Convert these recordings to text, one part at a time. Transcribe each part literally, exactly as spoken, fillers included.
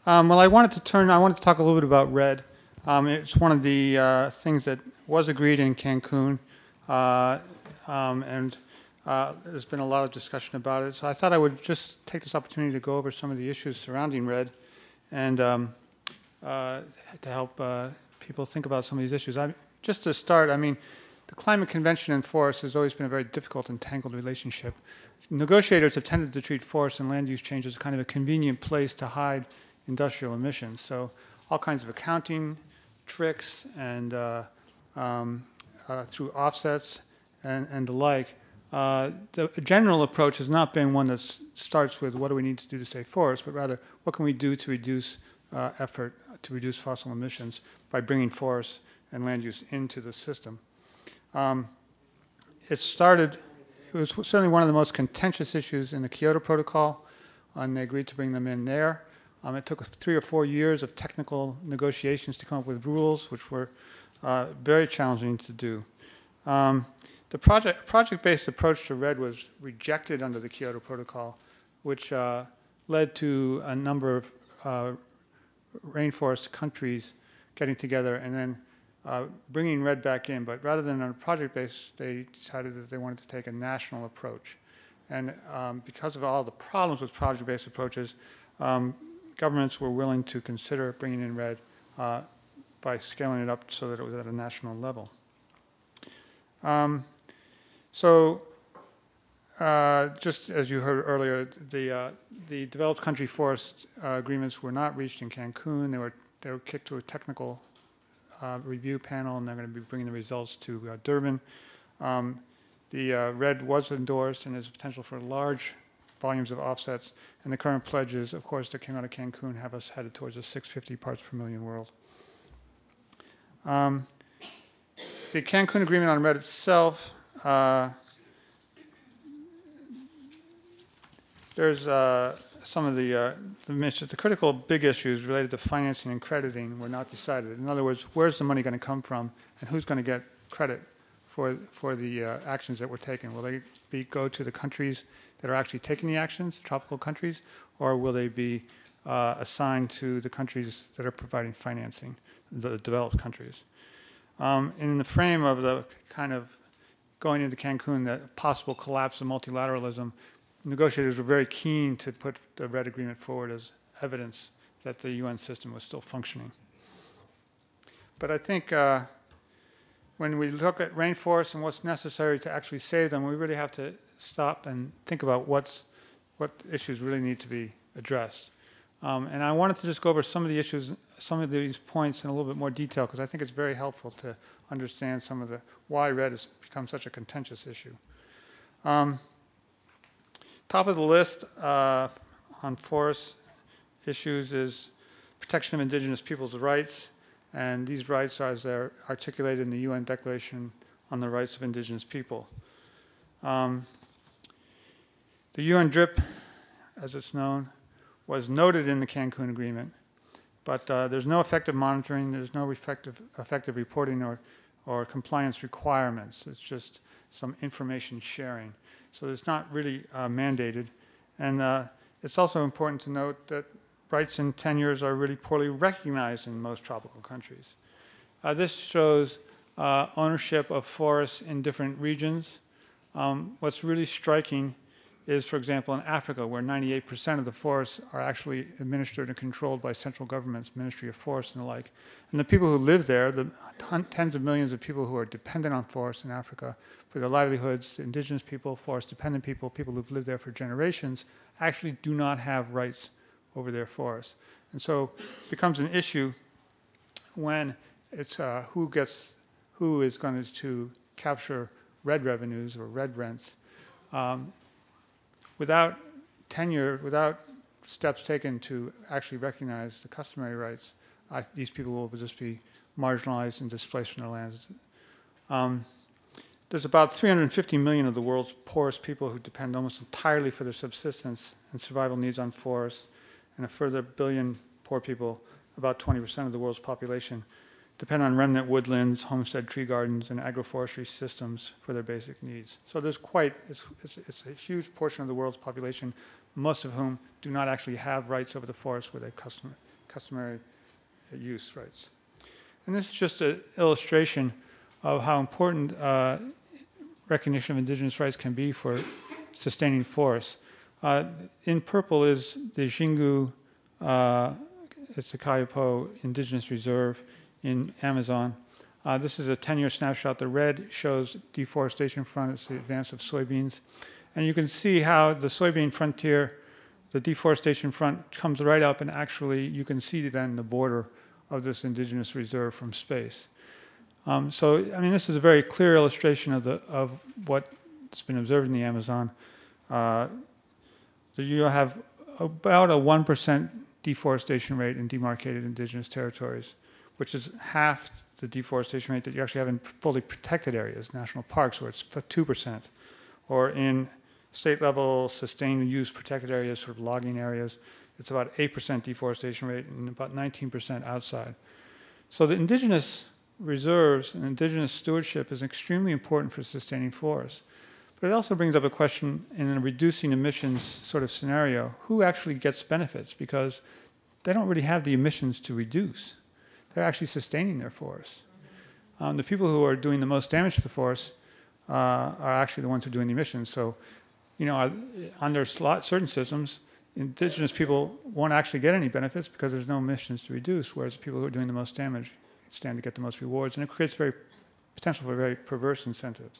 Um, well, I wanted to turn, I wanted to talk a little bit about REDD. Um, it's one of the uh, things that was agreed in Cancun, uh, um, and uh, there's been a lot of discussion about it. So I thought I would just take this opportunity to go over some of the issues surrounding REDD and um, uh, to help uh, people think about some of these issues. I, just to start, I mean, the Climate Convention and forests has always been a very difficult and tangled relationship. Negotiators have tended to treat forests and land use change as kind of a convenient place to hide industrial emissions. So all kinds of accounting tricks and uh, um, uh, through offsets and, and the like. Uh, the general approach has not been one that starts with what do we need to do to save forests, but rather what can we do to reduce uh, effort to reduce fossil emissions by bringing forests and land use into the system. Um, it started, it was certainly one of the most contentious issues in the Kyoto Protocol, and they agreed to bring them in there. Um, it took three or four years of technical negotiations to come up with rules, which were uh, very challenging to do. Um, the project, project-based approach to REDD was rejected under the Kyoto Protocol, which uh, led to a number of uh, rainforest countries getting together and then uh, bringing REDD back in. But rather than on a project base, they decided that they wanted to take a national approach. And um, because of all the problems with project-based approaches, um, governments were willing to consider bringing in REDD uh, by scaling it up so that it was at a national level. Um, so, uh, just as you heard earlier, the uh, the developed country forest uh, agreements were not reached in Cancun. They were they were kicked to a technical uh, review panel, and they're going to be bringing the results to uh, Durban. Um, the uh, REDD was endorsed, and there's potential for large volumes of offsets, and the current pledges, of course, that came out of Cancun have us headed towards a six hundred fifty parts per million world. Um, the Cancun Agreement on REDD itself, uh, there's uh, some of the, uh, the, the critical big issues related to financing and crediting were not decided. In other words, where's the money going to come from, and who's going to get credit for, for the uh, actions that were taken? Will they be, go to the countries that are actually taking the actions, tropical countries, or will they be uh, assigned to the countries that are providing financing, the developed countries? Um, in the frame of the kind of going into Cancun, the possible collapse of multilateralism, negotiators were very keen to put the REDD agreement forward as evidence that the U N system was still functioning. But I think uh, when we look at rainforests and what's necessary to actually save them, we really have to stop and think about what's, what issues really need to be addressed. Um, and I wanted to just go over some of the issues, some of these points in a little bit more detail, because I think it's very helpful to understand some of the, why REDD has become such a contentious issue. Um, top of the list uh, on forest issues is protection of indigenous peoples' rights, and these rights are as they're articulated in the U N Declaration on the Rights of Indigenous People. Um, the U N D R I P, as it's known, was noted in the Cancun Agreement, but uh, there's no effective monitoring, there's no effective, effective reporting or, or compliance requirements. It's just some information sharing. So it's not really uh, mandated. And uh, it's also important to note that rights and tenures are really poorly recognized in most tropical countries. Uh, this shows uh, ownership of forests in different regions. Um, what's really striking is, for example, in Africa, where ninety-eight percent of the forests are actually administered and controlled by central governments, Ministry of Forests and the like. And the people who live there, the tens of millions of people who are dependent on forests in Africa for their livelihoods, the indigenous people, forest-dependent people, people who've lived there for generations, actually do not have rights over their forests. And so it becomes an issue when it's uh, who gets, who is going to capture REDD revenues or REDD rents. Um, Without tenure, without steps taken to actually recognize the customary rights, I, these people will just be marginalized and displaced from their lands. Um, there's about three hundred fifty million of the world's poorest people who depend almost entirely for their subsistence and survival needs on forests, and a further billion poor people, about twenty percent of the world's population, depend on remnant woodlands, homestead tree gardens, and agroforestry systems for their basic needs. So there's quite, it's, it's, it's a huge portion of the world's population, most of whom do not actually have rights over the forest where they custom, customary use rights. And this is just an illustration of how important uh, recognition of indigenous rights can be for sustaining forests. Uh, in purple is the Xingu uh, Itzacayopo Indigenous Reserve in Amazon. Uh, this is a ten-year snapshot. The red shows deforestation front. It's the advance of soybeans. And you can see how the soybean frontier, the deforestation front, comes right up, and actually you can see then the border of this indigenous reserve from space. Um, so, I mean, this is a very clear illustration of, the, of what's been observed in the Amazon. Uh, you have about a one percent deforestation rate in demarcated indigenous territories, which is half the deforestation rate that you actually have in fully protected areas, national parks, where it's two percent. Or in state-level sustained use protected areas, sort of logging areas, it's about eight percent deforestation rate and about nineteen percent outside. So the indigenous reserves and indigenous stewardship is extremely important for sustaining forests. But it also brings up a question in a reducing emissions sort of scenario, who actually gets benefits? Because they don't really have the emissions to reduce. They're actually sustaining their forests. Um, the people who are doing the most damage to the forests uh, are actually the ones who are doing the emissions. So, you know, under certain systems, indigenous people won't actually get any benefits because there's no emissions to reduce, whereas the people who are doing the most damage stand to get the most rewards, and it creates very potential for very perverse incentives.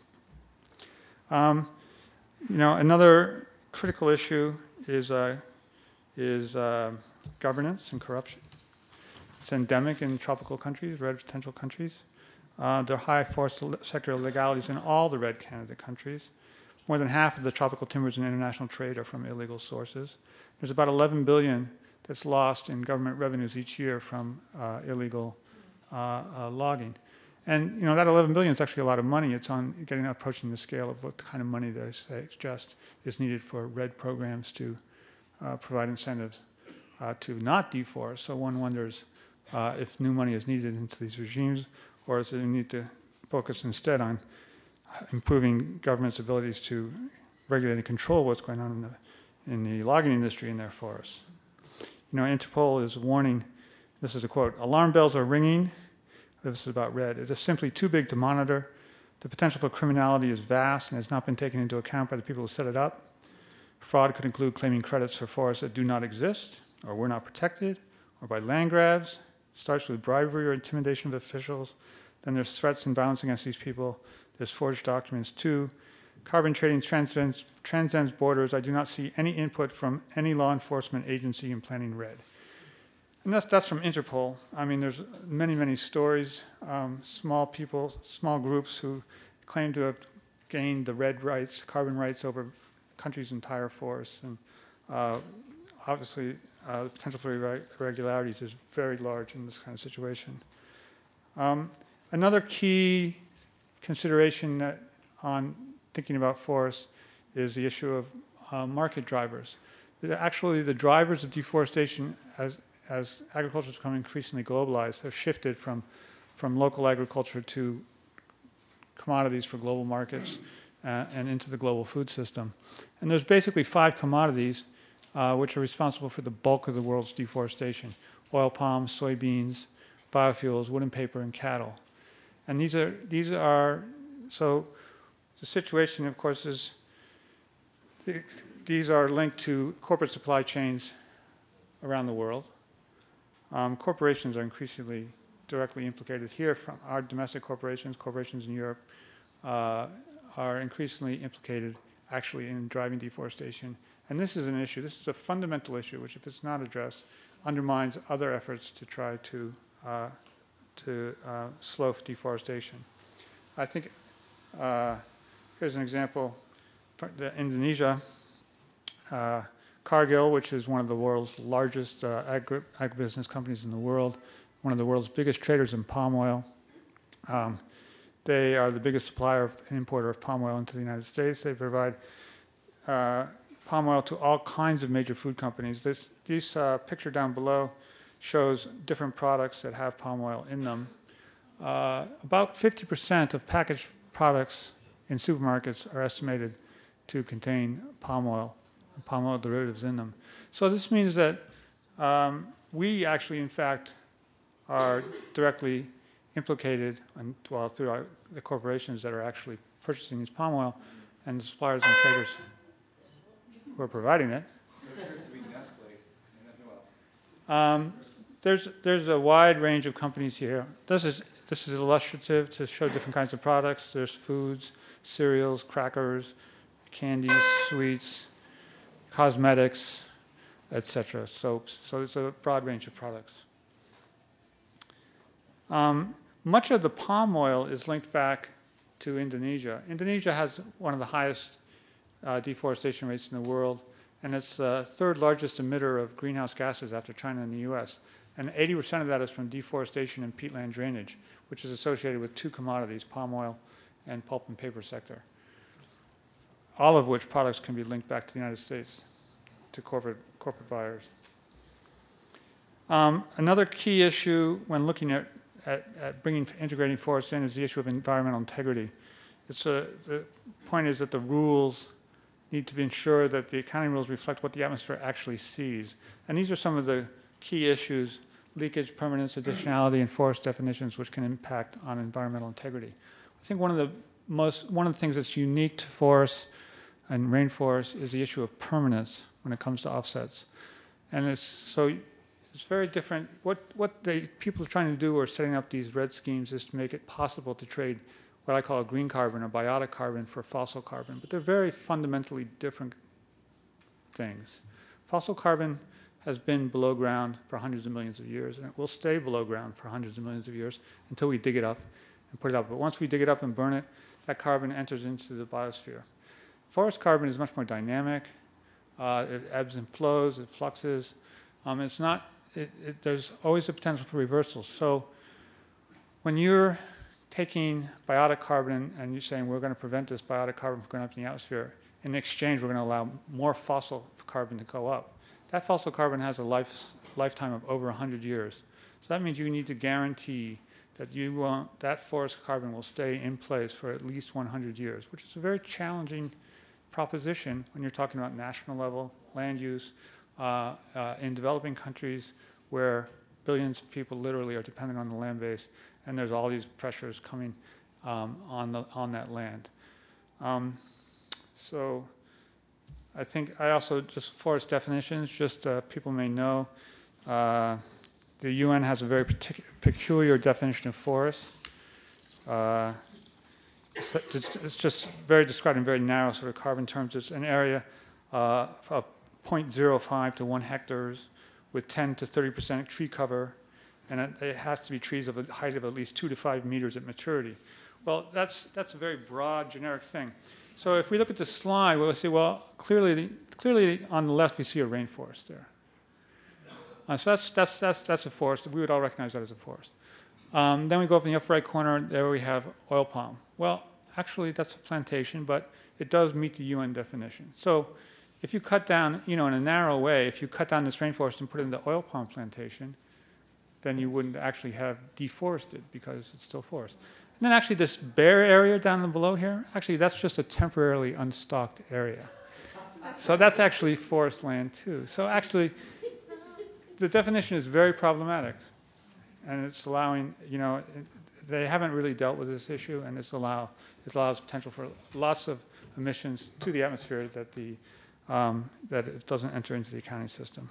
Um, you know, another critical issue is uh, is uh, governance and corruption. It's endemic in tropical countries, red potential countries. Uh, there are high forest sector illegalities in all the red candidate countries. More than half of the tropical timbers in international trade are from illegal sources. There's about eleven billion that's lost in government revenues each year from uh, illegal uh, uh, logging. And you know that eleven billion is actually a lot of money. It's on getting approaching the scale of what the kind of money they say just is needed for red programs to uh, provide incentives uh, to not deforest. So one wonders uh, if new money is needed into these regimes, or is it need to focus instead on improving government's abilities to regulate and control what's going on in the in the logging industry in their forests. You know, Interpol is warning. This is a quote: "Alarm bells are ringing." This is about red. "It is simply too big to monitor. The potential for criminality is vast and has not been taken into account by the people who set it up. Fraud could include claiming credits for forests that do not exist or were not protected, or by land grabs. Starts with bribery or intimidation of officials. Then there's threats and violence against these people. There's forged documents too. Carbon trading transcends, transcends borders. I do not see any input from any law enforcement agency in planning red." And that's, that's from Interpol. I mean, there's many, many stories, um, small people, small groups who claim to have gained the red rights, carbon rights over countries' entire forests. And uh, obviously, uh, the potential for irre- irregularities is very large in this kind of situation. Um, another key consideration that on thinking about forests is the issue of uh, market drivers. Actually, the drivers of deforestation as as agriculture has become increasingly globalized, have shifted from, from local agriculture to commodities for global markets uh, and into the global food system. And there's basically five commodities uh, which are responsible for the bulk of the world's deforestation: oil palm, soybeans, biofuels, wood and paper, and cattle. And these are, these are so the situation, of course, is these are linked to corporate supply chains around the world. Um, corporations are increasingly directly implicated here. From our domestic corporations, corporations in Europe uh, are increasingly implicated actually in driving deforestation. And this is an issue, this is a fundamental issue, which if it's not addressed, undermines other efforts to try to, uh, to uh, slow deforestation. I think, uh, here's an example, the Indonesia, uh, Cargill, which is one of the world's largest uh, agri- agribusiness companies in the world, one of the world's biggest traders in palm oil. Um, they are the biggest supplier and importer of palm oil into the United States. They provide uh, palm oil to all kinds of major food companies. This, this uh, picture down below shows different products that have palm oil in them. Uh, about fifty percent of packaged products in supermarkets are estimated to contain palm oil, palm oil derivatives in them. So this means that um, we actually, in fact, are directly implicated, and, well, through our, the corporations that are actually purchasing this palm oil, and the suppliers and traders who are providing it. So it appears to be Nestle, and then who else? Um, there's there's a wide range of companies here. This is this is illustrative to show different kinds of products. There's foods, cereals, crackers, candies, sweets, cosmetics, et cetera, soaps. So it's a broad range of products. Um, much of the palm oil is linked back to Indonesia. Indonesia has one of the highest uh, deforestation rates in the world, and it's the third largest emitter of greenhouse gases after China and the U S. And eighty percent of that is from deforestation and peatland drainage, which is associated with two commodities, palm oil and pulp and paper sector. All of which products can be linked back to the United States, to corporate, corporate buyers. Um, another key issue when looking at, at, at bringing, integrating forests in is the issue of environmental integrity. It's a, the point is that the rules need to be ensured that the accounting rules reflect what the atmosphere actually sees. And these are some of the key issues: leakage, permanence, additionality, and forest definitions, which can impact on environmental integrity. I think one of the most, one of the things that's unique to forests and rainforests is the issue of permanence when it comes to offsets. And it's, so it's very different. What, what they, people are trying to do or setting up these red schemes is to make it possible to trade what I call a green carbon or biotic carbon for fossil carbon. But they're very fundamentally different things. Fossil carbon has been below ground for hundreds of millions of years, and it will stay below ground for hundreds of millions of years until we dig it up and put it up. But once we dig it up and burn it, that carbon enters into the biosphere. Forest carbon is much more dynamic. Uh, it ebbs and flows, it fluxes. Um, it's not, it, it, there's always a potential for reversals. So when you're taking biotic carbon and you're saying we're going to prevent this biotic carbon from going up in the atmosphere, in exchange we're going to allow more fossil carbon to go up. That fossil carbon has a life, lifetime of over one hundred years. So that means you need to guarantee that you want, that forest carbon will stay in place for at least one hundred years, which is a very challenging proposition when you're talking about national level land use uh, uh, in developing countries where billions of people literally are dependent on the land base, and there's all these pressures coming um, on, the, on that land. Um, so I think I also, just forest definitions, just uh, people may know, uh, the U N has a very partic- peculiar definition of forest. Uh, it's, it's just very described in very narrow sort of carbon terms. It's an area uh, of zero point zero five to one hectares with ten to thirty percent tree cover, and it, it has to be trees of a height of at least two to five meters at maturity. Well, that's, that's a very broad, generic thing. So if we look at the slide, we'll see, well, clearly, the, clearly on the left we see a rainforest there. Uh, so that's, that's, that's, that's a forest. We would all recognize that as a forest. Um, then we go up in the upper right corner, there we have oil palm. Well, actually that's a plantation, but it does meet the U N definition. So if you cut down, you know, in a narrow way, if you cut down this rainforest and put it in the oil palm plantation, then you wouldn't actually have deforested because it's still forest. And then actually this bare area down below here, actually that's just a temporarily unstocked area. So that's actually forest land too. So actually, the definition is very problematic. And it's allowing, you know, they haven't really dealt with this issue, and it's allow, it allows potential for lots of emissions to the atmosphere that, the, um, that it doesn't enter into the accounting system.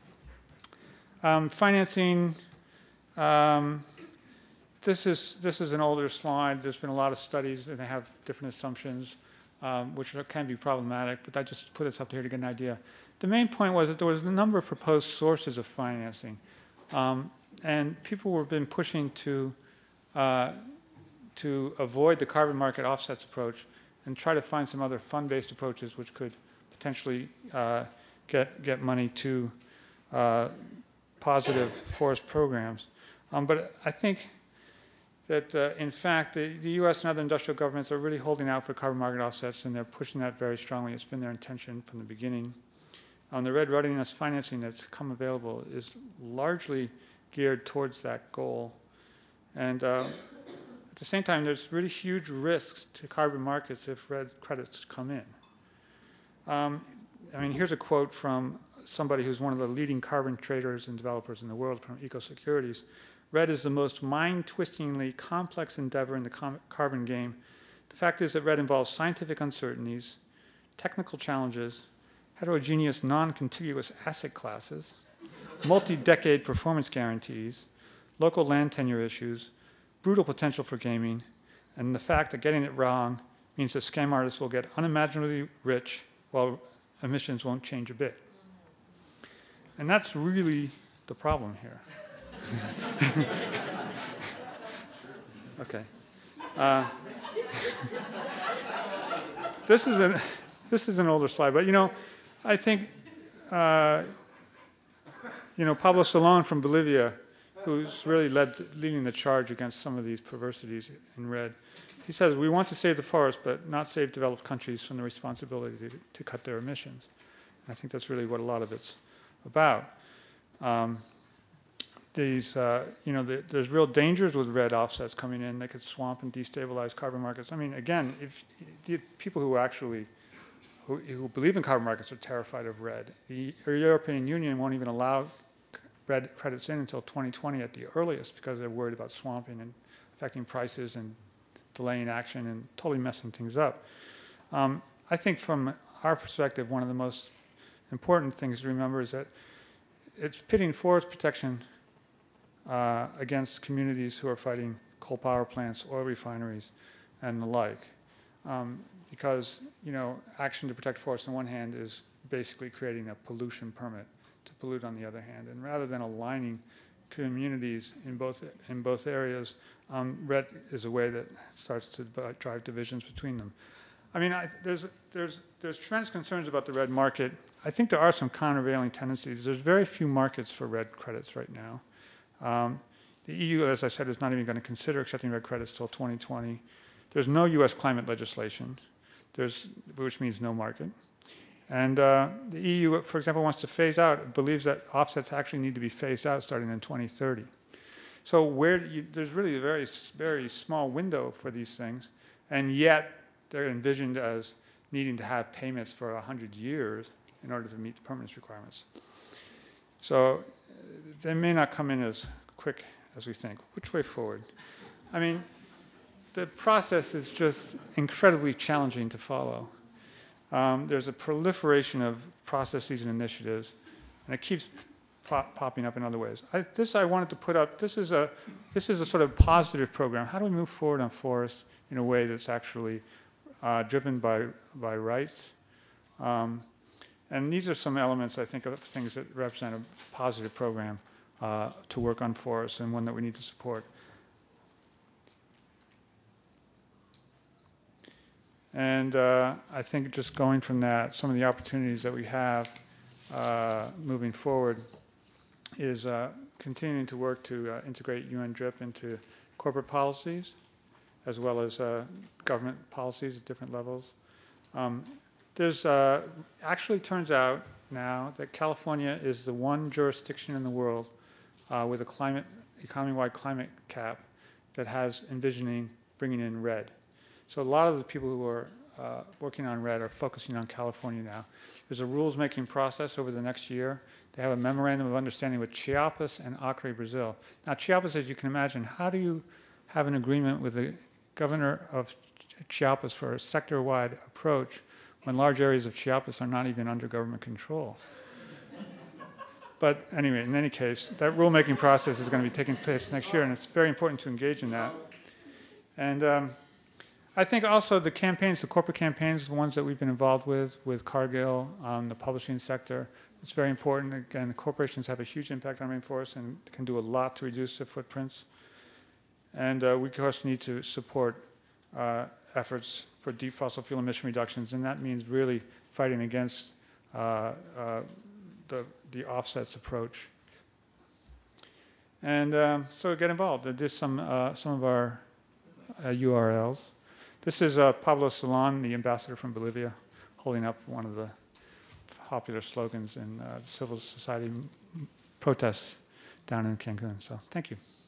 Um, financing. Um, This is, this is an older slide. There's been a lot of studies, and they have different assumptions, um, which are, can be problematic, but I just put this up here to get an idea. The main point was that there was a number of proposed sources of financing, um, and people have been pushing to, uh, to avoid the carbon market offsets approach and try to find some other fund-based approaches which could potentially uh, get, get money to uh, positive forest programs. Um, but I think that, uh, in fact, the, the U S and other industrial governments are really holding out for carbon market offsets, and they're pushing that very strongly. It's been their intention from the beginning. Um, the red readiness financing that's come available is largely geared towards that goal. And uh, at the same time, there's really huge risks to carbon markets if red credits come in. Um, I mean, here's a quote from somebody who's one of the leading carbon traders and developers in the world from EcoSecurities, REDD is the most mind-twistingly complex endeavor in the com- carbon game. The fact is that REDD involves scientific uncertainties, technical challenges, heterogeneous non-contiguous asset classes, multi-decade performance guarantees, local land tenure issues, brutal potential for gaming, and the fact that getting it wrong means that scam artists will get unimaginably rich while emissions won't change a bit. And that's really the problem here. Okay. Uh, this is an this is an older slide, but you know, I think uh, you know Pablo Solon from Bolivia, who's really led leading the charge against some of these perversities in REDD. He says we want to save the forest, but not save developed countries from the responsibility to, to cut their emissions. And I think that's really what a lot of it's about. Um, These, uh, you know, the, there's real dangers with REDD offsets coming in. They could swamp and destabilize carbon markets. I mean, again, if the people who actually who, who believe in carbon markets are terrified of REDD. The European Union won't even allow REDD credits in until twenty twenty at the earliest because they're worried about swamping and affecting prices and delaying action and totally messing things up. Um, I think from our perspective, one of the most important things to remember is that it's pitting forest protection Uh, against communities who are fighting coal power plants, oil refineries, and the like. Um, because, you know, action to protect forests on one hand is basically creating a pollution permit to pollute on the other hand. And rather than aligning communities in both in both areas, um, REDD is a way that starts to drive divisions between them. I mean, I, there's, there's, there's tremendous concerns about the REDD market. I think there are some countervailing tendencies. There's very few markets for REDD credits right now. Um, the E U, as I said, is not even going to consider accepting REDD credits till twenty twenty. There's no U S climate legislation, there's, which means no market. And uh, the E U, for example, wants to phase out, believes that offsets actually need to be phased out starting in twenty thirty. So where you, there's really a very, very small window for these things, and yet they're envisioned as needing to have payments for one hundred years in order to meet the permanence requirements. So they may not come in as quick as we think. Which way forward? I mean, the process is just incredibly challenging to follow. Um, there's a proliferation of processes and initiatives, and it keeps pop popping up in other ways. I, this I wanted to put up. This is a this is a sort of positive program. How do we move forward on forests in a way that's actually uh, driven by by rights? Um, And these are some elements, I think, of things that represent a positive program uh, to work on forests and one that we need to support. And uh, I think just going from that, some of the opportunities that we have uh, moving forward is uh, continuing to work to uh, integrate U N D R I P into corporate policies, as well as uh, government policies at different levels. Um, There's uh, actually turns out now that California is the one jurisdiction in the world uh, with a climate, economy-wide climate cap that has envisioning bringing in REDD. So a lot of the people who are uh, working on REDD are focusing on California now. There's a rules-making process over the next year. They have a memorandum of understanding with Chiapas and Acre, Brazil. Now, Chiapas, as you can imagine, how do you have an agreement with the governor of Chiapas for a sector-wide approach when large areas of Chiapas are not even under government control? But anyway, in any case, that rulemaking process is going to be taking place next year, and it's very important to engage in that. And um, I think also the campaigns, the corporate campaigns, the ones that we've been involved with, with Cargill, um, the publishing sector, it's very important. Again, corporations have a huge impact on rainforests and can do a lot to reduce their footprints. And uh, we, of course, need to support uh, efforts for deep fossil fuel emission reductions, and that means really fighting against uh, uh, the, the offsets approach. And um, so get involved. There's some, uh, some of our uh, U R Ls. This is uh, Pablo Solon, the ambassador from Bolivia, holding up one of the popular slogans in uh, civil society protests down in Cancun. So thank you.